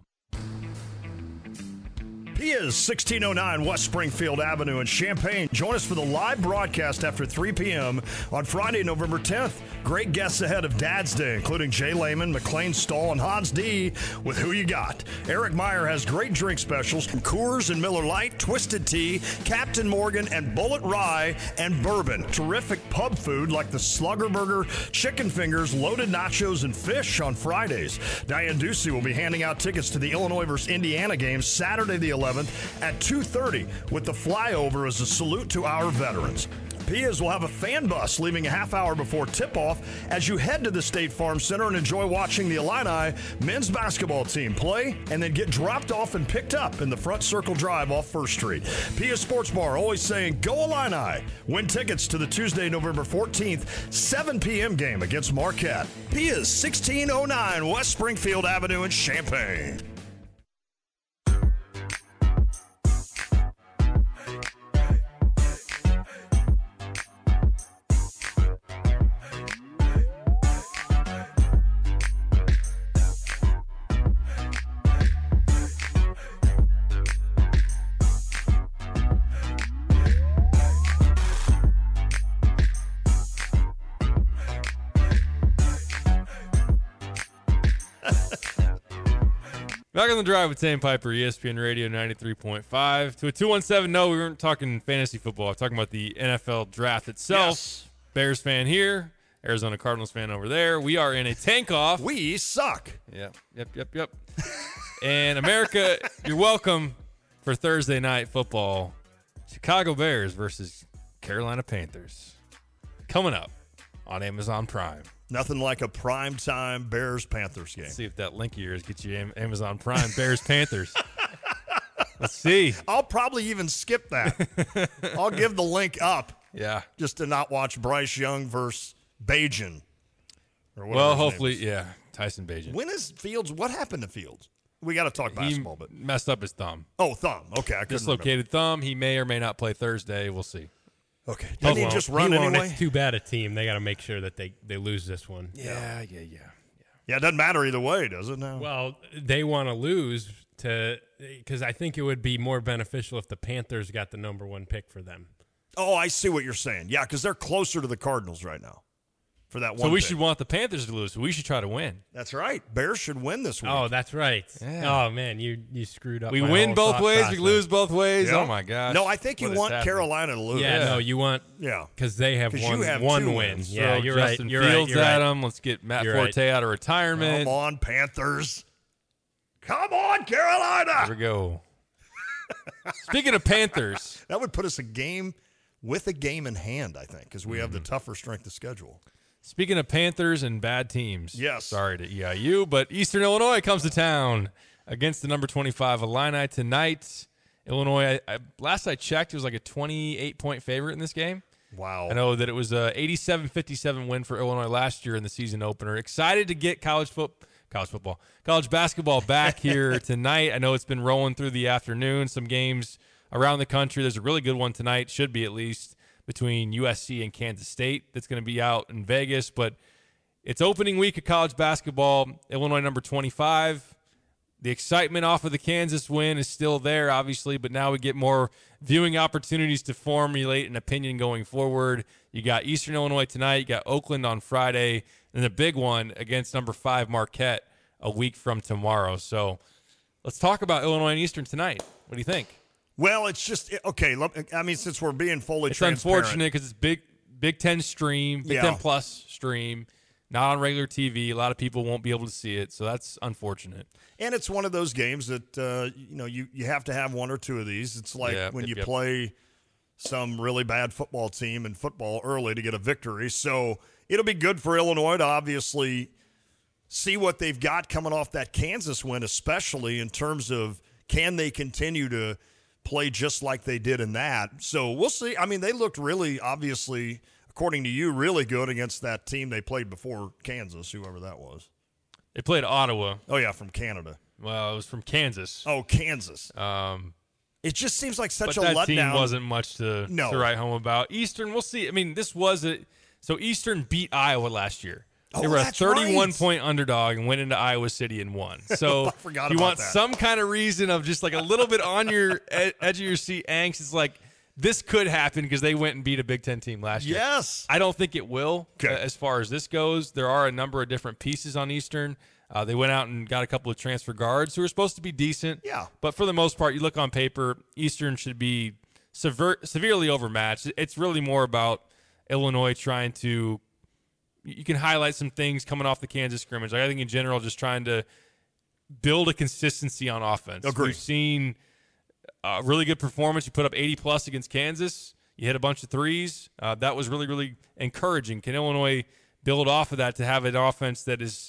P is sixteen oh nine West Springfield Avenue in Champaign. Join us for the live broadcast after three p.m. on Friday, November tenth. Great guests ahead of Dad's Day, including Jay Lehman, McLean Stahl, and Hans D. with Who You Got. Eric Meyer has great drink specials from Coors and Miller Lite, Twisted Tea, Captain Morgan, and Bullet Rye and Bourbon. Terrific pub food like the Slugger Burger, chicken fingers, loaded nachos, and fish on Fridays. Diane Ducey will be handing out tickets to the Illinois versus Indiana game Saturday the eleventh at two thirty with the flyover as a salute to our veterans. Pia's will have a fan bus leaving a half hour before tip-off as you head to the State Farm Center and enjoy watching the Illini men's basketball team play and then get dropped off and picked up in the front circle drive off First Street. Pia Sports Bar always saying, go Illini. Win tickets to the Tuesday, November fourteenth, seven p.m. game against Marquette. Pia's sixteen oh nine West Springfield Avenue in Champaign. Back on the drive with Tane Piper, E S P N Radio ninety-three point five. To a two one seven, no, we weren't talking fantasy football. I'm talking about the N F L draft itself. Yes. Bears fan here, Arizona Cardinals fan over there. We are in a tank-off. We suck. Yep, yep, yep, yep. And America, you're welcome for Thursday night football. Chicago Bears versus Carolina Panthers. Coming up on Amazon Prime. Nothing like a primetime Bears-Panthers game. Let's see if that link of yours gets you Amazon Prime Bears-Panthers. Let's see. I'll probably even skip that. I'll give the link up. Yeah. Just to not watch Bryce Young versus Bajan. Or well, his hopefully, name is. yeah, Tyson Bagent. When is Fields? What happened to Fields? We got to talk basketball, he but messed up his thumb. Oh, thumb. Okay, I couldn't Dislocated thumb. He may or may not play Thursday. We'll see. Okay. He Didn't he won't. just run He won't. anyway? It's too bad a team. They got to make sure that they, they lose this one. Yeah, yeah, yeah. Yeah, it doesn't matter either way, does it now? Well, they want to lose to because I think it would be more beneficial if the Panthers got the number one pick for them. Oh, I see what you're saying. Yeah, because they're closer to the Cardinals right now for that one So we pick. should want the Panthers to lose. So we should try to win. That's right. Bears should win this week. Oh, that's right. Yeah. Oh man, you you screwed up. We my win whole both thought ways. process. We lose both ways. Yeah. Oh, my gosh. No, I think you What is want happening? Carolina to lose. Yeah, no, you want Yeah. because they have 'Cause one you have one two win. wins. Yeah, Throw you're Justin right. You're Fields right. You're at right. him. Let's get Matt You're Forte right. out of retirement. Come on, Panthers. Come on, Carolina. Here we go. Speaking of Panthers. That would put us a game with a game in hand, I think, because we have the tougher strength of schedule. Speaking of Panthers and bad teams. Yes. Sorry to E I U, but Eastern Illinois comes to town against the number twenty-five Illini tonight. Illinois, I, I, last I checked, it was like a twenty-eight point favorite in this game. Wow. I know that it was a eighty-seven fifty-seven win for Illinois last year in the season opener. Excited to get college foot, college football, college basketball back here tonight. I know it's been rolling through the afternoon. Some games around the country. There's a really good one tonight, should be at least, between U S C and Kansas State that's going to be out in Vegas. But it's opening week of college basketball. Illinois number twenty-five. The excitement off of the Kansas win is still there, obviously, but now we get more viewing opportunities to formulate an opinion going forward. You got Eastern Illinois tonight. You got Oakland on Friday. And the big one against number five Marquette a week from tomorrow. So let's talk about Illinois and Eastern tonight. What do you think? Well, it's just okay. Look, I mean, since we're being fully It's transparent, unfortunate because it's big, Big Ten stream, Big Yeah. Ten Plus stream, not on regular T V. A lot of people won't be able to see it, so that's unfortunate. and it's one of those games that uh, you know you you have to have one or two of these. It's like Yep, when yep, you yep. play some really bad football team in football early to get a victory. So it'll be good for Illinois to obviously see what they've got coming off that Kansas win, especially in terms of can they continue to play just like they did in that. So we'll see. I mean, they looked really, obviously, according to you, really good against that team they played before Kansas, whoever that was. They played Ottawa. Oh, yeah, from Canada. Well, it was from Kansas. Oh, Kansas. Um, It just seems like such but a that letdown. team wasn't much to, No. to write home about. Eastern, we'll see. I mean, this was a so Eastern beat Iowa last year. Oh, they were a that's thirty-one right. point underdog and went into Iowa City and won. So I forgot you about want that. some kind of reason of just like a little bit on your ed- edge of your seat angst. It's like this could happen because they went and beat a Big Ten team last year. Yes. I don't think it will. Okay. uh, as far as this goes, there are a number of different pieces on Eastern. Uh, they went out and got a couple of transfer guards who are supposed to be decent. Yeah. But for the most part, you look on paper, Eastern should be sever- severely overmatched. It's really more about Illinois trying to – you can highlight some things coming off the Kansas scrimmage. Like I think in general, just trying to build a consistency on offense. Agreed. We've seen a really good performance. You put up eighty plus against Kansas. You hit a bunch of threes. Uh, that was really, really encouraging. Can Illinois build off of that to have an offense that is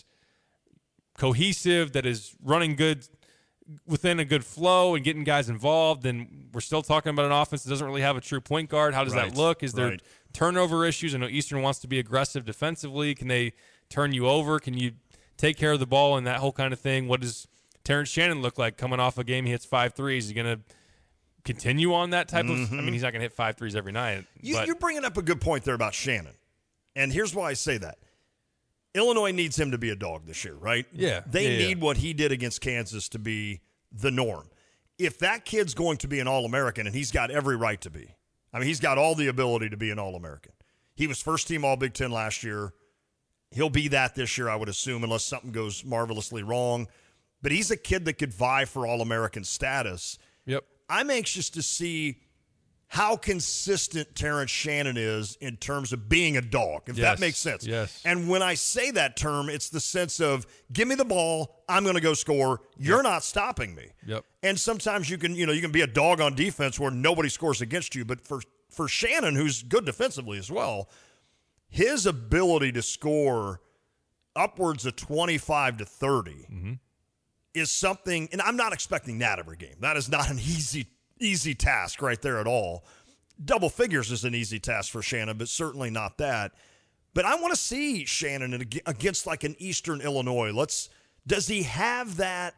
cohesive, that is running good within a good flow and getting guys involved? And we're still talking about an offense that doesn't really have a true point guard. How does Right, that look? Is there right. turnover issues? I know Eastern wants to be aggressive defensively. Can they turn you over? Can you take care of the ball and that whole kind of thing? What does Terrence Shannon look like coming off a game he hits five threes? Is he going to continue on that type of – I mean, he's not going to hit five threes every night. You, but you're bringing up a good point there about Shannon. And here's why I say that. Illinois needs him to be a dog this year, right? Yeah. They Yeah, yeah. need what he did against Kansas to be the norm. If that kid's going to be an All-American, and he's got every right to be, I mean, he's got all the ability to be an All-American. He was first-team All-Big Ten last year. He'll be that this year, I would assume, unless something goes marvelously wrong. but he's a kid that could vie for All-American status. Yep. I'm anxious to see how consistent Terrence Shannon is in terms of being a dog, if Yes. that makes sense. Yes. And when I say that term, it's the sense of, give me the ball, I'm going to go score. You're Yep. not stopping me. Yep. And sometimes you can, you know, you can be a dog on defense where nobody scores against you. But for, for Shannon, who's good defensively as well, his ability to score upwards of twenty-five to thirty Mm-hmm. is something, and I'm not expecting that every game. That is not an easy easy task right there at all. Double figures is an easy task for Shannon, but certainly not that. But I want to see Shannon against like an Eastern Illinois. Let's does he have that?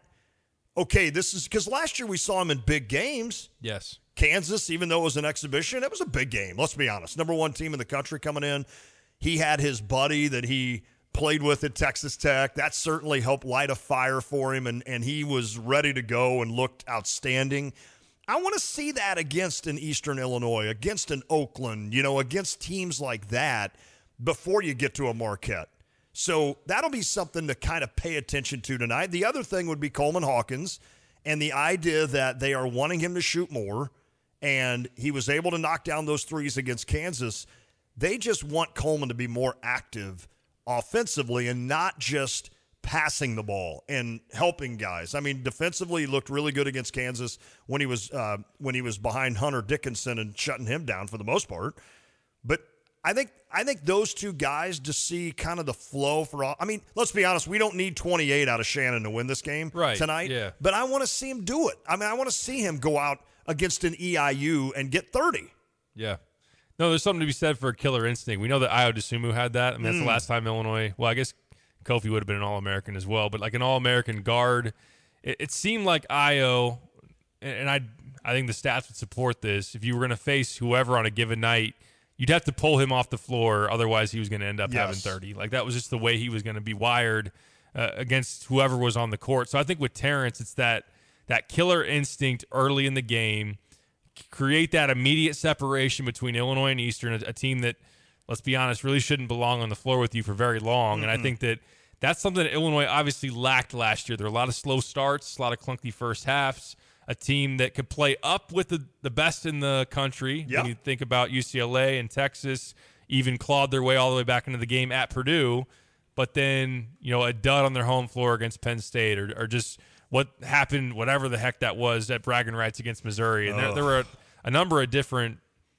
Okay, this is because last year we saw him in big games. Yes. Kansas, even though it was an exhibition, it was a big game. Let's be honest. Number one team in the country coming in. He had his buddy that he played with at Texas Tech. That certainly helped light a fire for him, and, and he was ready to go and looked outstanding. I want to see that against an Eastern Illinois, against an Oakland, you know, against teams like that before you get to a Marquette. So that'll be something to kind of pay attention to tonight. The other thing would be Coleman Hawkins and the idea that they are wanting him to shoot more, and he was able to knock down those threes against Kansas. They just want Coleman to be more active offensively and not just passing the ball and helping guys. I mean, defensively, he looked really good against Kansas when he was uh, when he was behind Hunter Dickinson and shutting him down for the most part. But I think I think those two guys to see kind of the flow for all. I mean, let's be honest, we don't need twenty-eight out of Shannon to win this game right, tonight. Yeah. But I want to see him do it. I mean, I want to see him go out against an E I U and get thirty. Yeah. No, there's something to be said for a killer instinct. We know that Ayo Dosunmu had that. I mean, that's Mm. the last time Illinois. Well, I guess Kofi would have been an All-American as well, but like an All-American guard, it, it seemed like Ayo, and I, I think the stats would support this. If you were going to face whoever on a given night, you'd have to pull him off the floor. Otherwise, he was going to end up Yes. having thirty. Like that was just the way he was going to be wired uh, against whoever was on the court. So I think with Terrence, it's that that killer instinct early in the game. Create that immediate separation between Illinois and Eastern, a, a team that, let's be honest, really shouldn't belong on the floor with you for very long. Mm-hmm. And I think that that's something that Illinois obviously lacked last year. There were a lot of slow starts, a lot of clunky first halves, a team that could play up with the, the best in the country. Yeah. When you think about U C L A and Texas, even clawed their way all the way back into the game at Purdue, but then, you know, a dud on their home floor against Penn State or, or just – what happened, whatever the heck that was, at bragging rights against Missouri. And there, there were a, a number of different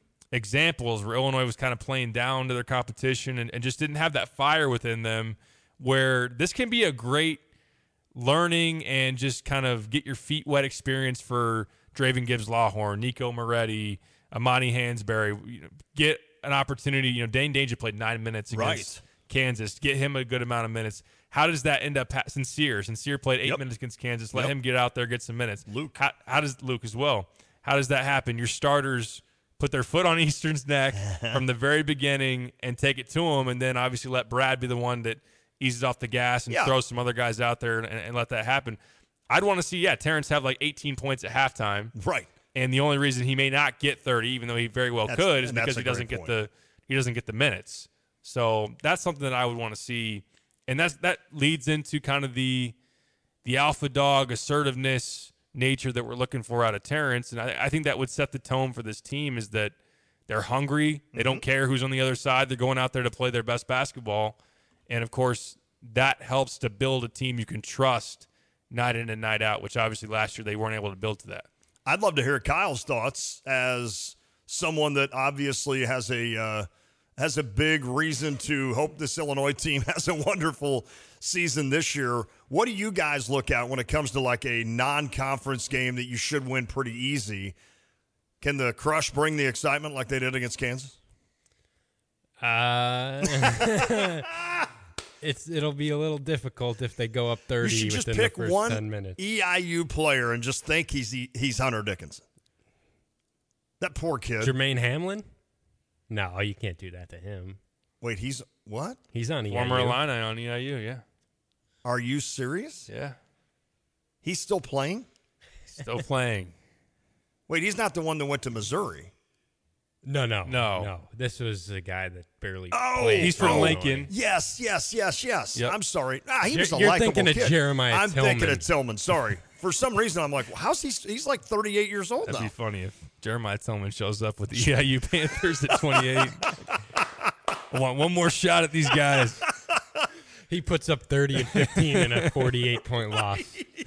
examples where Illinois was kind of playing down to their competition and, and just didn't have that fire within them, where this can be a great learning and just kind of get your feet wet experience for Draven Gibbs-Lawhorn, Nico Moretti, Amani Hansberry. You know, get an opportunity. You know, Dane Danger played nine minutes against Right. Kansas. Get him a good amount of minutes. How does that end up? Sincere. Sincere played eight Yep. minutes against Kansas. Let Yep. him get out there, get some minutes. Luke. How, how does Luke as well? How does that happen? Your starters put their foot on Eastern's neck from the very beginning and take it to him, and then obviously let Brad be the one that eases off the gas and Yeah. throws some other guys out there and, and let that happen. I'd want to see, yeah, Terrence have like eighteen points at halftime. Right. And the only reason he may not get thirty, even though he very well That's- could, is and that's because a he doesn't great get point. the he doesn't get the minutes. So that's something that I would want to see, and that's that leads into kind of the the alpha dog assertiveness nature that we're looking for out of Terrence, and I, I think that would set the tone for this team is that they're hungry, they Mm-hmm. don't care who's on the other side, they're going out there to play their best basketball, and of course that helps to build a team you can trust night in and night out, which obviously last year they weren't able to build to that. I'd love to hear Kyle's thoughts as someone that obviously has a uh, has a big reason to hope this Illinois team has a wonderful season this year. What do you guys look at when it comes to like a non-conference game that you should win pretty easy? Can the Crush bring the excitement like they did against Kansas? Uh, it's it'll be a little difficult if they go up You thirty should just within pick the first one ten minutes. E I U player and just think he's he's Hunter Dickinson. That poor kid. Jermaine Hamlin? No, you can't do that to him. Wait, he's what? He's on E I U. Former Illini on E I U, yeah. Are you serious? Yeah. He's still playing? Still playing. Wait, he's not the one that went to Missouri. No, no, No. no. This was a guy that barely Oh, played. He's from oh, Lincoln. Yes, yes, yes, yes. Yep. I'm sorry. Ah, he You're- was a you're likable thinking of kid. Jeremiah I'm thinking Tillman. of Tillman. Sorry. For some reason, I'm like, well, how's he? He's like thirty-eight years old That'd now. be funny if Jeremiah Tillman shows up with the E I U Panthers at twenty-eight. I want one more shot at these guys. He puts up thirty and fifteen in a forty-eight point loss.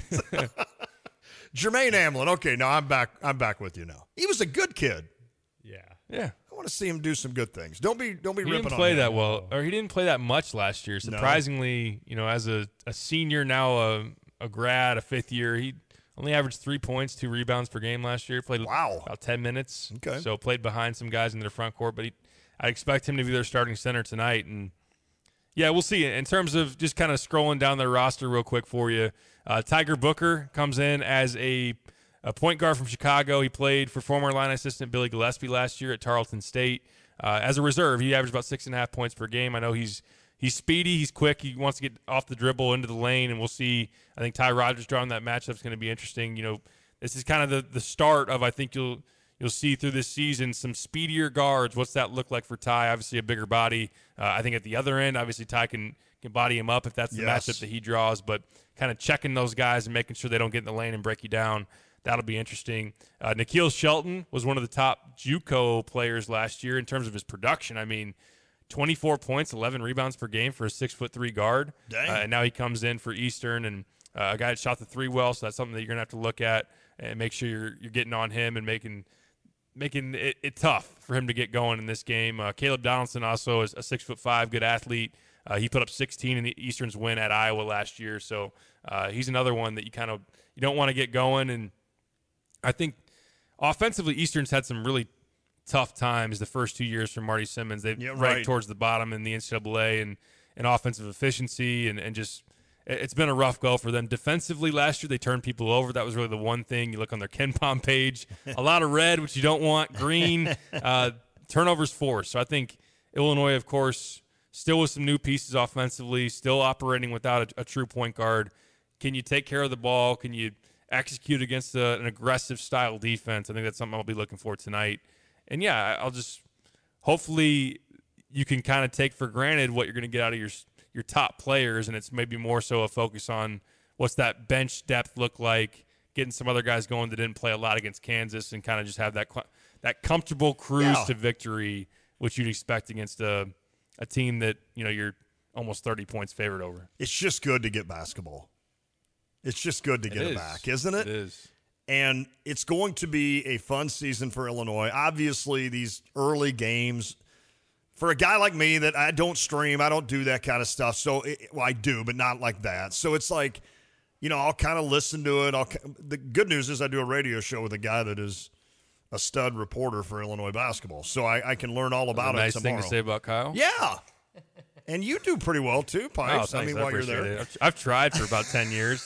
Jermaine Hamlin. Okay, now I'm back. I'm back with you now. He was a good kid. Yeah. Yeah. I want to see him do some good things. Don't be don't be He ripping didn't on play him. that well, or he didn't play that much last year. Surprisingly, you know, as a, a senior, now a, a grad, a fifth year, he only averaged three points, two rebounds per game last year. Played wow. about ten minutes. Okay. So played behind some guys in their front court, but he, I expect him to be their starting center tonight. And yeah, we'll see. In terms of just kind of scrolling down their roster real quick for you, uh, Tiger Booker comes in as a A point guard from Chicago. He played for former Illini assistant Billy Gillespie last year at Tarleton State. Uh, as a reserve, he averaged about six and a half points per game. I know he's he's speedy, he's quick, he wants to get off the dribble into the lane, and we'll see. I think Ty Rodgers drawing that matchup is going to be interesting. You know, this is kind of the, the start of I think you'll you'll see through this season some speedier guards. What's that look like for Ty? Obviously a bigger body. Uh, I think at the other end, obviously Ty can can body him up if that's the Yes. matchup that he draws. But kind of checking those guys and making sure they don't get in the lane and break you down. That'll be interesting. Uh, Nikhil Shelton was one of the top JUCO players last year in terms of his production. I mean, twenty-four points, eleven rebounds per game for a six foot three guard. Dang. Uh, and now he comes in for Eastern, and uh, a guy that shot the three well. So that's something that you're gonna have to look at and make sure you're you're getting on him and making making it, it tough for him to get going in this game. Uh, Caleb Donaldson also is a six foot five good athlete. Uh, he put up sixteen in the Eastern's win at Iowa last year. So uh, he's another one that you kind of you don't want to get going. And I think offensively, Eastern's had some really tough times the first two years from Marty Simmons. They've Yeah, ranked right. towards the bottom in the N C double A and, and offensive efficiency, and, and just it- it's been a rough go for them. Defensively, last year they turned people over. That was really the one thing. You look on their KenPom page, a lot of red, which you don't want, green, uh, turnovers forced. So I think Illinois, of course, still with some new pieces offensively, still operating without a, a true point guard. Can you take care of the ball? Can you execute against a, an aggressive style defense? I think that's something I'll be looking for tonight. And yeah, I'll just hopefully you can kind of take for granted what you're going to get out of your your top players, and it's maybe more so a focus on what's that bench depth look like, getting some other guys going that didn't play a lot against Kansas, and kind of just have that that comfortable cruise Yeah. to victory, which you'd expect against a a team that you know you're almost thirty points favored over. It's just good to get basketball. It's just good to It get it is. back, isn't it? It is. And it's going to be a fun season for Illinois. Obviously, these early games, for a guy like me that I don't stream, I don't do that kind of stuff. So, it, well, I do, but not like that. So it's like, you know, I'll kind of listen to it. I'll, the good news is I do a radio show with a guy that is a stud reporter for Illinois basketball. So I, I can learn all about Nice it thing tomorrow. to say about Kyle. Yeah. And you do pretty well, too, Oh, Pipes. thanks. I mean, I while you're appreciate there. it. I've, I've tried for about ten years.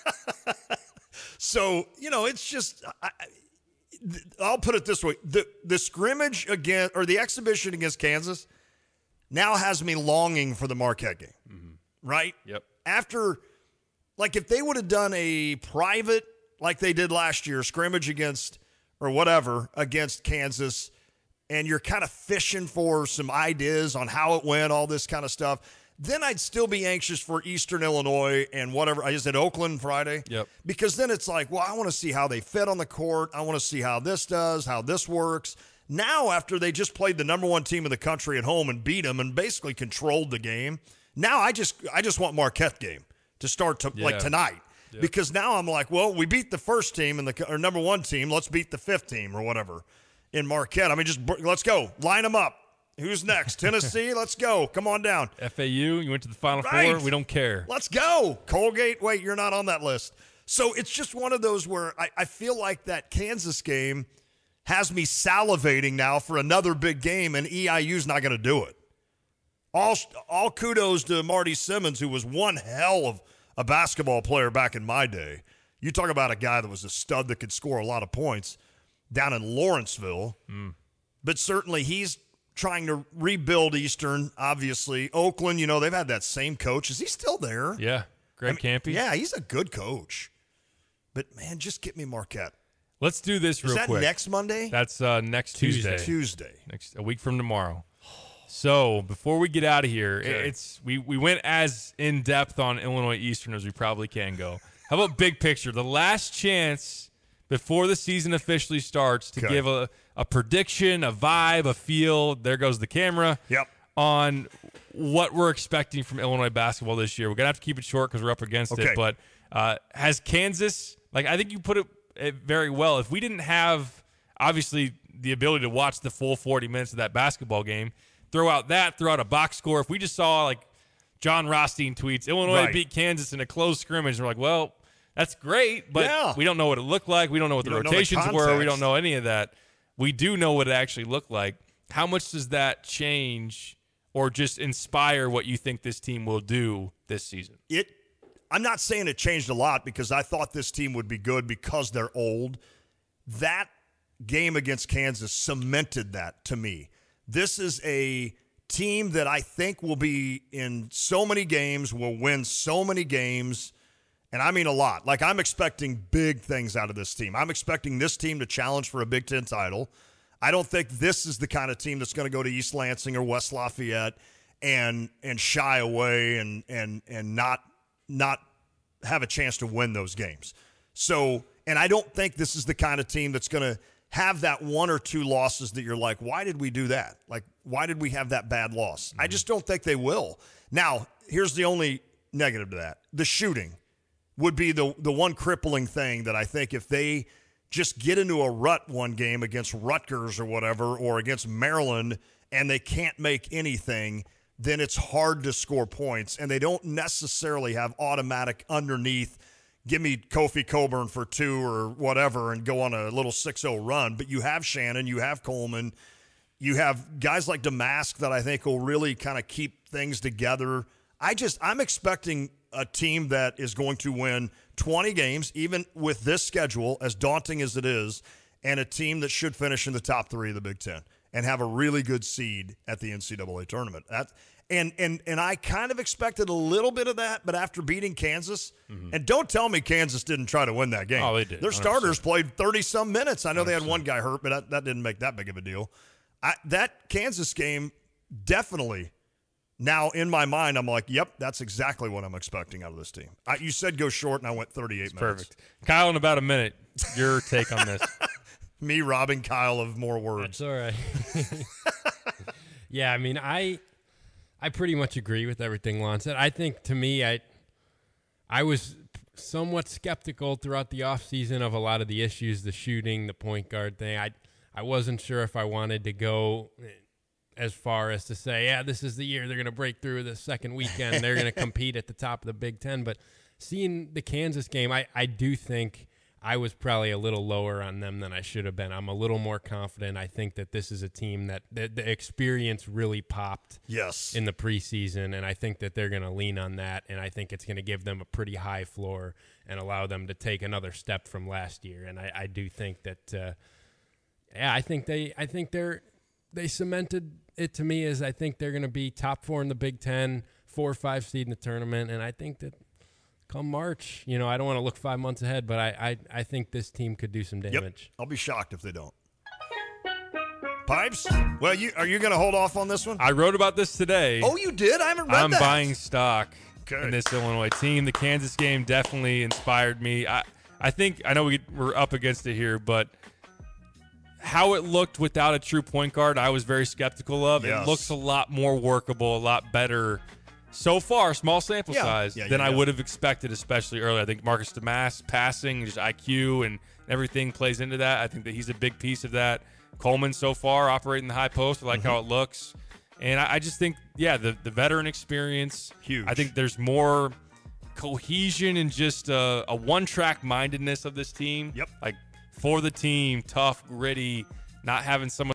So, you know, it's just, I, I- I'll put it this way. The, the scrimmage against, or the exhibition against Kansas now has me longing for the Marquette game, Mm-hmm. right? Yep. After, like, if they would have done a private, like they did last year, scrimmage against, or whatever, against Kansas, and you're kind of fishing for some ideas on how it went, all this kind of stuff, then I'd still be anxious for Eastern Illinois and whatever. I just at Oakland Friday. Yep. Because then it's like, well, I want to see how they fit on the court. I want to see how this does, how this works. Now, after they just played the number one team in the country at home and beat them and basically controlled the game, now I just I just want Marquette game to start to, like Yeah. tonight. Yep. Because now I'm like, well, we beat the first team and the or number one team. Let's beat the fifth team or whatever in Marquette. I mean, just br- let's go. Line them up. Who's next? Tennessee, let's go. Come on down. F A U, you went to the Final Right. Four. We don't care. Let's go. Colgate, wait, you're not on that list. So it's just one of those where I, I feel like that Kansas game has me salivating now for another big game, and E I U's not going to do it. All, all kudos to Marty Simmons, who was one hell of a basketball player back in my day. You talk about a guy that was a stud that could score a lot of points down in Lawrenceville. Mm. But certainly he's trying to rebuild Eastern, obviously. Oakland, you know, they've had that same coach. Is he still there? Yeah. Greg I mean, Campy. Yeah, he's a good coach. But, man, just get me Marquette. Let's do this real Is that quick. next Monday? That's uh, next Tuesday. Tuesday. Next a week from tomorrow. So before we get out of here, Okay. it's we, we went as in depth on Illinois Eastern as we probably can go. How about big picture? The last chance before the season officially starts to Okay. give a, a prediction, a vibe, a feel. There goes the camera. Yep. On what we're expecting from Illinois basketball this year. We're gonna have to keep it short because we're up against Okay. it. But uh, has Kansas, like I think you put it, it very well. If we didn't have obviously the ability to watch the full forty minutes of that basketball game, throw out that, throw out a box score. If we just saw like John Rothstein tweets, Illinois Right. beat Kansas in a closed scrimmage, and we're like, well, that's great, but Yeah. we don't know what it looked like. We don't know what You the don't know the rotations were. We context. don't know any of that. We do know what it actually looked like. How much does that change or just inspire what you think this team will do this season? It. I'm not saying it changed a lot because I thought this team would be good because they're old. That game against Kansas cemented that to me. This is a team that I think will be in so many games, will win so many games, and I mean a lot. Like, I'm expecting big things out of this team. I'm expecting this team to challenge for a Big Ten title. I don't think this is the kind of team that's going to go to East Lansing or West Lafayette and and shy away and and and not not have a chance to win those games. So, and I don't think this is the kind of team that's going to have that one or two losses that you're like, why did we do that? Like, why did we have that bad loss? I just don't think they will. Now, here's the only negative to that. The shooting would be the the one crippling thing that I think if they just get into a rut one game against Rutgers or whatever, or against Maryland, and they can't make anything, then it's hard to score points. And they don't necessarily have automatic underneath, give me Kofi Coburn for two or whatever and go on a little six oh run. But you have Shannon, you have Coleman, you have guys like Damask that I think will really kind of keep things together. I just, I'm expecting a team that is going to win twenty games, even with this schedule, as daunting as it is, and a team that should finish in the top three of the Big Ten and have a really good seed at the N C double A tournament. That, and and and I kind of expected a little bit of that, but after beating Kansas, mm-hmm. and don't tell me Kansas didn't try to win that game. Oh, they did. Their one hundred percent. starters played thirty-some minutes. I know one hundred percent. they had one guy hurt, but that, that didn't make that big of a deal. I, that Kansas game definitely. Now, in my mind, I'm like, yep, that's exactly what I'm expecting out of this team. I, you said go short, and I went thirty-eight It's minutes. perfect. Kyle, in about a minute, your take on this. Me robbing Kyle of more words. That's all right. Yeah, I mean, I I pretty much agree with everything Lon said. I think, to me, I I was somewhat skeptical throughout the offseason of a lot of the issues, the shooting, the point guard thing. I I wasn't sure if I wanted to go as far as to say, yeah, this is the year they're going to break through the second weekend. They're going to compete at the top of the Big Ten. But seeing the Kansas game, I, I do think I was probably a little lower on them than I should have been. I'm a little more confident. I think that this is a team that the, the experience really popped yes. in the preseason, and I think that they're going to lean on that, and I think it's going to give them a pretty high floor and allow them to take another step from last year. And I, I do think that, uh, yeah, I think they, I think they're, they cemented it to me as I think they're going to be top four in the Big Ten, four or five seed in the tournament, and I think that come March, you know, I don't want to look five months ahead, but I I, I think this team could do some damage. Yep. I'll be shocked if they don't. Pipes? Well, you are you going to hold off on this one? I wrote about this today. Oh, you did? I haven't read I'm that. buying stock Okay. in this Illinois team. The Kansas game definitely inspired me. I I think I know we, we're up against it here, but how it looked without a true point guard, I was very skeptical of. Yes. It looks a lot more workable, a lot better so far, small sample Yeah. size, Yeah, than yeah, I yeah. would have expected, especially earlier. I think Marcus Damask passing, just I Q and everything plays into that. I think that he's a big piece of that. Coleman so far operating the high post. I like Mm-hmm. how it looks. And I, I just think, yeah, the, the veteran experience. Huge. I think there's more cohesion and just a, a one-track mindedness of this team. Yep. Like, for the team, tough, gritty, not having someone